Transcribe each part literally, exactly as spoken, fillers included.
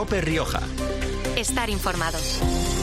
COPE Rioja. Estar informados.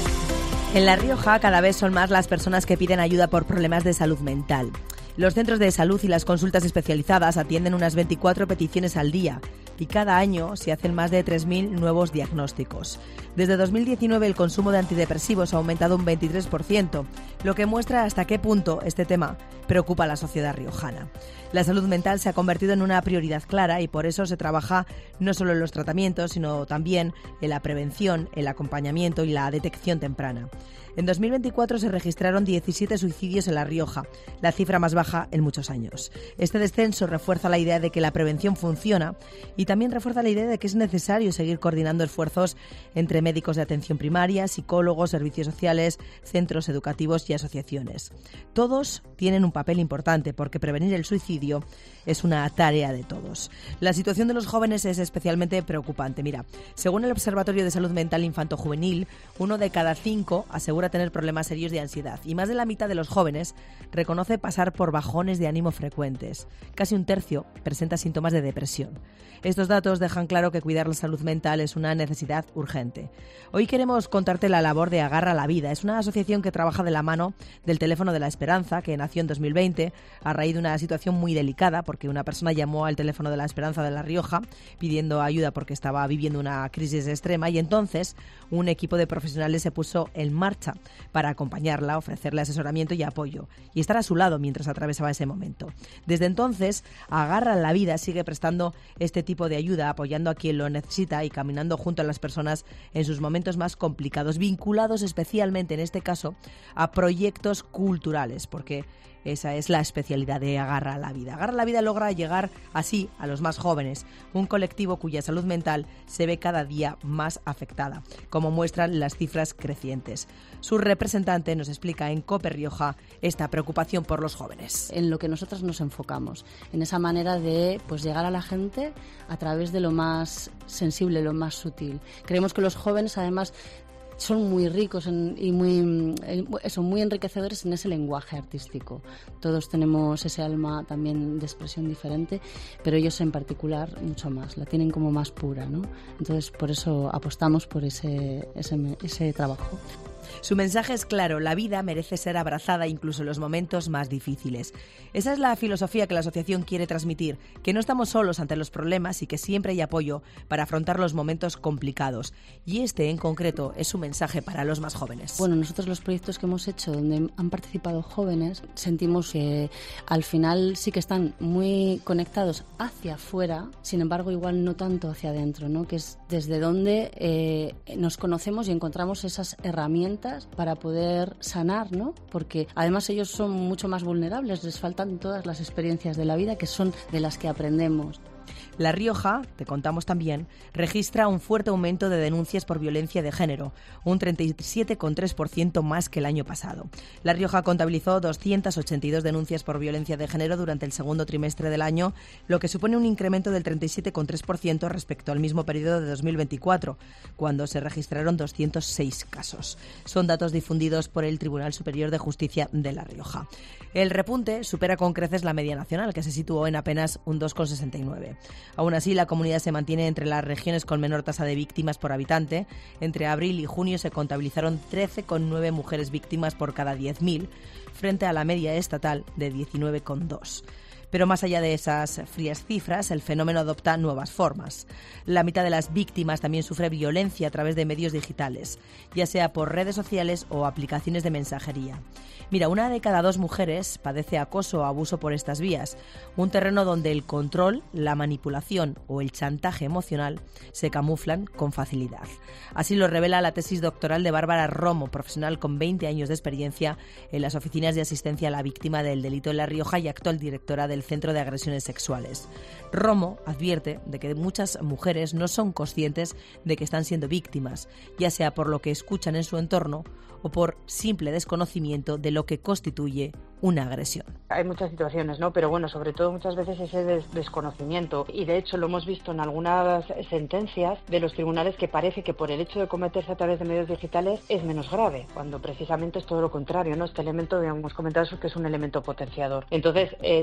En La Rioja cada vez son más las personas que piden ayuda por problemas de salud mental. Los centros de salud y las consultas especializadas atienden unas veinticuatro peticiones al día y cada año se hacen más de tres mil nuevos diagnósticos. Desde dos mil diecinueve el consumo de antidepresivos ha aumentado un veintitrés por ciento, lo que muestra hasta qué punto este tema preocupa a la sociedad riojana. La salud mental se ha convertido en una prioridad clara y por eso se trabaja no solo en los tratamientos, sino también en la prevención, el acompañamiento y la detección temprana. En dos mil veinticuatro se registraron diecisiete suicidios en La Rioja, la cifra más baja en muchos años. Este descenso refuerza la idea de que la prevención funciona y también refuerza la idea de que es necesario seguir coordinando esfuerzos entre médicos de atención primaria, psicólogos, servicios sociales, centros educativos y asociaciones. Todos tienen un papel importante porque prevenir el suicidio es una tarea de todos. La situación de los jóvenes es especialmente preocupante. Mira, según el Observatorio de Salud Mental Infanto-Juvenil, uno de cada cinco asegura tener problemas serios de ansiedad y más de la mitad de los jóvenes reconoce pasar por bajones de ánimo frecuentes. Casi un tercio presenta síntomas de depresión. Estos datos dejan claro que cuidar la salud mental es una necesidad urgente. Hoy queremos contarte la labor de Agarra la Vida. Es una asociación que trabaja de la mano del Teléfono de la Esperanza, que nació en dos mil veinte a raíz de una situación muy delicada, porque una persona llamó al Teléfono de la Esperanza de La Rioja pidiendo ayuda porque estaba viviendo una crisis extrema y entonces un equipo de profesionales se puso en marcha para acompañarla, ofrecerle asesoramiento y apoyo y estar a su lado mientras atravesaba ese momento. Desde entonces, Agarra la Vida sigue prestando este tipo de ayuda, apoyando a quien lo necesita y caminando junto a las personas en sus momentos más complicados, vinculados especialmente en este caso a proyectos culturales, porque esa es la especialidad de Agarra la Vida. Agarra la Vida logra llegar así a los más jóvenes, un colectivo cuya salud mental se ve cada día más afectada, como muestran las cifras crecientes. Su representante nos explica en COPE Rioja esta preocupación por los jóvenes. En lo que nosotros nos enfocamos, en esa manera de pues, llegar a la gente a través de lo más sensible, lo más sutil. Creemos que los jóvenes, además, son muy ricos en, y muy, son muy enriquecedores en ese lenguaje artístico. Todos tenemos ese alma también de expresión diferente, pero ellos en particular mucho más, la tienen como más pura, ¿no? Entonces por eso apostamos por ese, ese, ese trabajo. Su mensaje es claro: la vida merece ser abrazada incluso en los momentos más difíciles. Esa es la filosofía que la asociación quiere transmitir, que no estamos solos ante los problemas y que siempre hay apoyo para afrontar los momentos complicados. Y este en concreto es su mensaje para los más jóvenes. Bueno, nosotros los proyectos que hemos hecho donde han participado jóvenes, sentimos que al final sí que están muy conectados hacia afuera, sin embargo igual no tanto hacia adentro, ¿no? Que es desde donde eh, nos conocemos y encontramos esas herramientas para poder sanar, ¿no? Porque además ellos son mucho más vulnerables, les faltan todas las experiencias de la vida que son de las que aprendemos. La Rioja, te contamos también, registra un fuerte aumento de denuncias por violencia de género, un treinta y siete coma tres por ciento más que el año pasado. La Rioja contabilizó doscientas ochenta y dos denuncias por violencia de género durante el segundo trimestre del año, lo que supone un incremento del treinta y siete coma tres por ciento respecto al mismo periodo de dos mil veinticuatro, cuando se registraron doscientos seis casos. Son datos difundidos por el Tribunal Superior de Justicia de La Rioja. El repunte supera con creces la media nacional, que se situó en apenas un dos coma sesenta y nueve. Aún así, la comunidad se mantiene entre las regiones con menor tasa de víctimas por habitante. Entre abril y junio se contabilizaron trece coma nueve mujeres víctimas por cada diez mil, frente a la media estatal de diecinueve coma dos. Pero más allá de esas frías cifras, el fenómeno adopta nuevas formas. La mitad de las víctimas también sufre violencia a través de medios digitales, ya sea por redes sociales o aplicaciones de mensajería. Mira, una de cada dos mujeres padece acoso o abuso por estas vías, un terreno donde el control, la manipulación o el chantaje emocional se camuflan con facilidad. Así lo revela la tesis doctoral de Bárbara Romo, profesional con veinte años de experiencia en las oficinas de asistencia a la víctima del delito en La Rioja y actual directora del Centro de Agresiones Sexuales. Romo advierte de que muchas mujeres no son conscientes de que están siendo víctimas, ya sea por lo que escuchan en su entorno o por simple desconocimiento de lo que constituye una agresión. Hay muchas situaciones, ¿no? Pero bueno, sobre todo muchas veces ese des- desconocimiento. Y de hecho lo hemos visto en algunas sentencias de los tribunales que parece que por el hecho de cometerse a través de medios digitales es menos grave, cuando precisamente es todo lo contrario, ¿no? Este elemento, hemos comentado eso, que es un elemento potenciador. Entonces, eh, si el entorno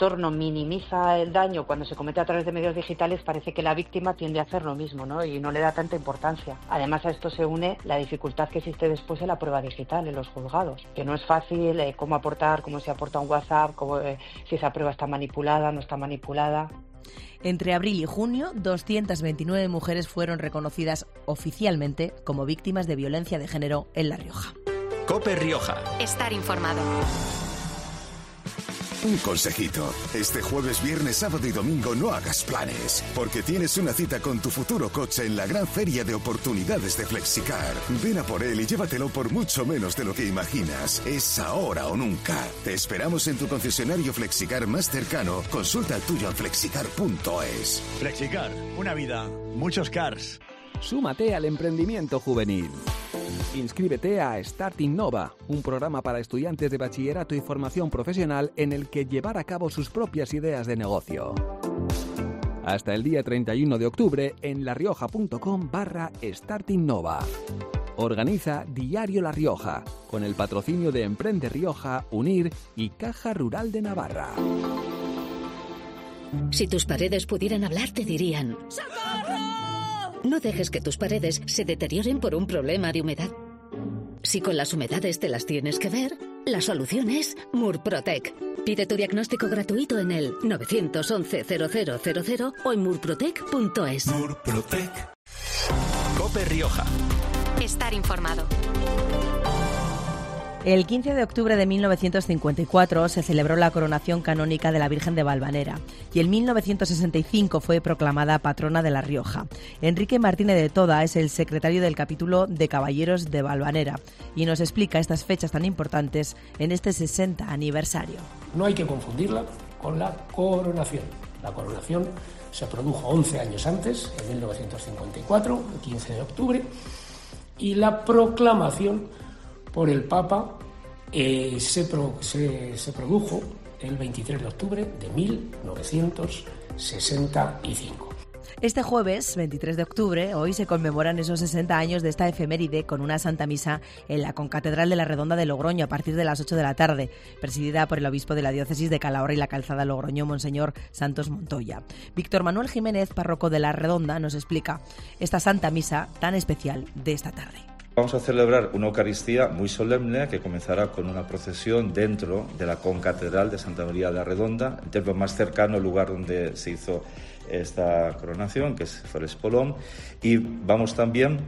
entorno minimiza el daño cuando se comete a través de medios digitales, parece que la víctima tiende a hacer lo mismo, ¿no? Y no le da tanta importancia. Además, a esto se une la dificultad que existe después en la prueba digital, en los juzgados, que no es fácil eh, cómo aportar, cómo se aporta un WhatsApp, cómo, eh, si esa prueba está manipulada, no está manipulada. Entre abril y junio, doscientas veintinueve mujeres fueron reconocidas oficialmente como víctimas de violencia de género en La Rioja. COPE Rioja. Estar informado. Un consejito. Este jueves, viernes, sábado y domingo no hagas planes, porque tienes una cita con tu futuro coche en la gran feria de oportunidades de Flexicar. Ven a por él y llévatelo por mucho menos de lo que imaginas. Es ahora o nunca. Te esperamos en tu concesionario Flexicar más cercano. Consulta el tuyo en flexicar punto es. Flexicar, una vida, muchos cars. Súmate al emprendimiento juvenil. Inscríbete a Start Innova, un programa para estudiantes de bachillerato y formación profesional en el que llevar a cabo sus propias ideas de negocio. Hasta el día treinta y uno de octubre en larioja.com barra Start Innova. Organiza Diario La Rioja, con el patrocinio de Emprende Rioja, UNIR y Caja Rural de Navarra. Si tus paredes pudieran hablar, te dirían: ¡socorro! No dejes que tus paredes se deterioren por un problema de humedad. Si con las humedades te las tienes que ver, la solución es Murprotec. Pide tu diagnóstico gratuito en el nueve once cero cero cero cero o en murprotec punto es. Murprotec. COPE Rioja. Estar informado. El quince de octubre de mil novecientos cincuenta y cuatro se celebró la coronación canónica de la Virgen de Valvanera y en mil novecientos sesenta y cinco fue proclamada patrona de La Rioja. Enrique Martínez de Toda es el secretario del capítulo de Caballeros de Valvanera y nos explica estas fechas tan importantes en este sesenta aniversario. No hay que confundirla con la coronación. La coronación se produjo once años antes, en mil novecientos cincuenta y cuatro, el quince de octubre, y la proclamación por el Papa eh, se, pro, se, se produjo el veintitrés de octubre de mil novecientos sesenta y cinco. Este jueves, veintitrés de octubre, hoy se conmemoran esos sesenta años de esta efeméride con una Santa Misa en la Concatedral de la Redonda de Logroño a partir de las ocho de la tarde, presidida por el obispo de la diócesis de Calahorra y la Calzada Logroño, Monseñor Santos Montoya. Víctor Manuel Jiménez, párroco de la Redonda, nos explica esta Santa Misa tan especial de esta tarde. Vamos a celebrar una Eucaristía muy solemne que comenzará con una procesión dentro de la concatedral de Santa María de la Redonda, el templo más cercano al lugar donde se hizo esta coronación, que fue el Espolón, y vamos también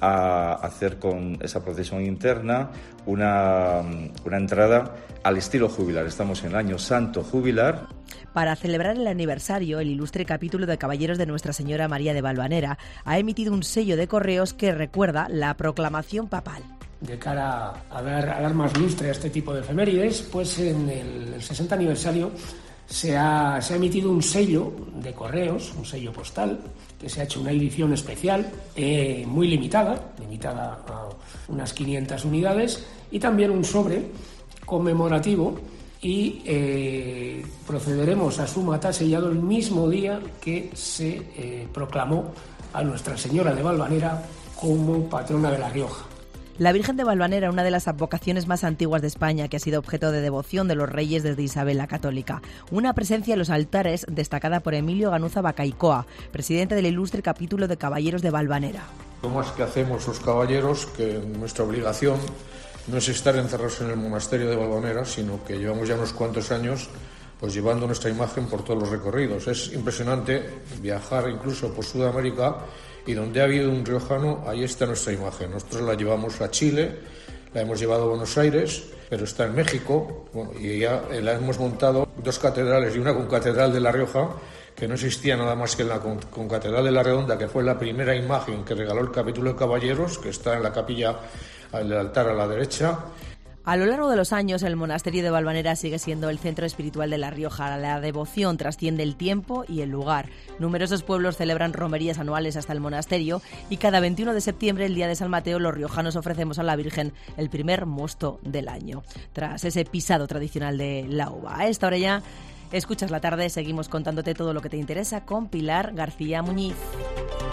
a hacer con esa procesión interna una, una entrada al estilo jubilar. Estamos en el año santo jubilar. Para celebrar el aniversario, el ilustre capítulo de Caballeros de Nuestra Señora María de Valvanera ha emitido un sello de correos que recuerda la proclamación papal. De cara a dar, a dar más lustre a este tipo de efemérides, pues en el, el sesenta aniversario se ha, se ha emitido un sello de correos, un sello postal, que se ha hecho una edición especial, eh, muy limitada, limitada a unas quinientas unidades, y también un sobre conmemorativo, y eh, procederemos a su mata sellado el mismo día que se eh, proclamó a Nuestra Señora de Valvanera como patrona de La Rioja. La Virgen de Valvanera, una de las advocaciones más antiguas de España, que ha sido objeto de devoción de los reyes desde Isabel la Católica. Una presencia en los altares destacada por Emilio Ganuza Bacaicoa, presidente del ilustre capítulo de Caballeros de Valvanera. Lo más que hacemos los caballeros, que nuestra obligación no es estar encerrados en el monasterio de Valvanera, sino que llevamos ya unos cuantos años pues llevando nuestra imagen por todos los recorridos. Es impresionante viajar incluso por Sudamérica y donde ha habido un riojano, ahí está nuestra imagen. Nosotros la llevamos a Chile, la hemos llevado a Buenos Aires, pero está en México, bueno, y ya la hemos montado dos catedrales y una concatedral de La Rioja, que no existía nada más que en la concatedral de la Redonda, que fue la primera imagen que regaló el capítulo de Caballeros, que está en la capilla, el altar a la derecha. A lo largo de los años, el monasterio de Valvanera sigue siendo el centro espiritual de La Rioja. La devoción trasciende el tiempo y el lugar. Numerosos pueblos celebran romerías anuales hasta el monasterio y cada veintiuno de septiembre, el día de San Mateo, los riojanos ofrecemos a la Virgen el primer mosto del año, tras ese pisado tradicional de la uva. A esta hora ya escuchas la tarde, seguimos contándote todo lo que te interesa con Pilar García Muñiz.